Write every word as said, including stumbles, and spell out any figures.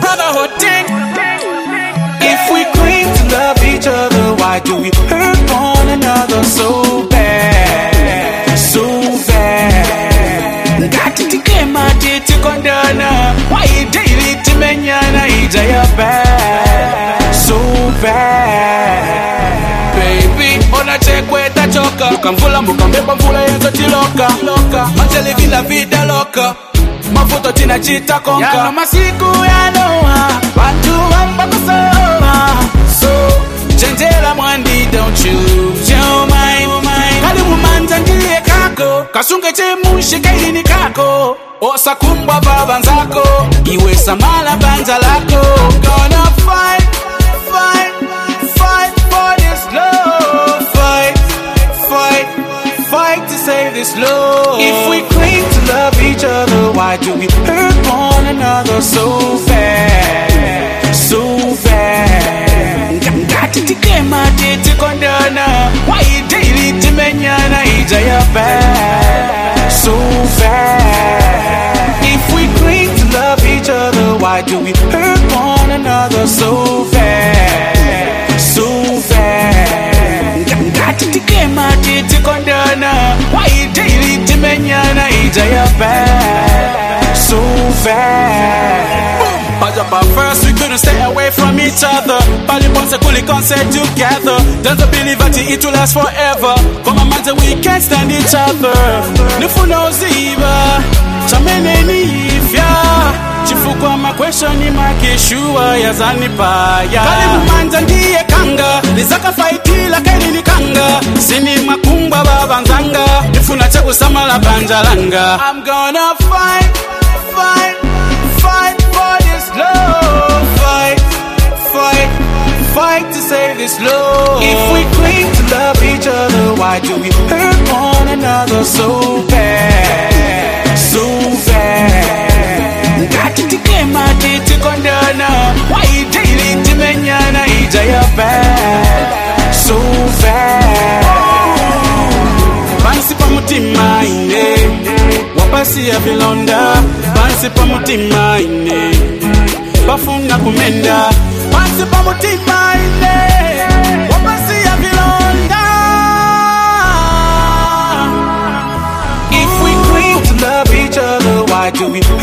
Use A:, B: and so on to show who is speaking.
A: brotherhood thing. If we claim to love each other, why do we hurt one another so bad, so bad? Got to take my day to condemn. Why daily to menyana ija ya bad, so bad. Baby, ona chekwe ta choka. Mukamvula mukambeba mvula yenzo tiloka. Manjeli vila vida loka. Mafuto tina chita konka. Yano masiku yanoa, watu wamba kusoma. So, chenjela mwandi, don't you, don't mind. Kalimu manza ndiye kako, kasunge chemu shikaili ni kako. Osa kumbwa babanzako, iwe samala banza lako. Gonna fight, fight, fight for this love. Fight, fight, fight to save this love. If we claim to love each other, why do we hurt one another so bad, so bad? Got to take my day to condemn. Why daily to menyana ija ya bad, so bad? If we claim to love each other, why do we hurt one another so bad, so bad? Got to take my day to condemn. Why daily to menyana ija ya bad, so bad? But first we couldn't stay away from each other. Bali bonse kuli concert together. Don't believe that it will last forever. For my man we can't stand each other. Nifuna uziva chamene ni ifya. Chifukwa ma question ni makishua ya zanipaya. Bali mumanja ndiye kanga. Nizaka faitila keni ni kanga. Sini makumba babanzanga. Nifuna chaku samala banjalanga. I'm gonna fight, fight, fight for this love. Fight, fight, fight to save this love. If we claim to love each other, why do we hurt one another so bad, so bad? Got to take my day to condemn. Why daily to menyana ija ya bad, so bad? Bansi pa mutima ine, wapasi ya vilonda. Bansi pa mutima ine, bafuna kumenda. Bansi pa mutima ine, wapasi ya vilonda. If we claim to love each other, why do we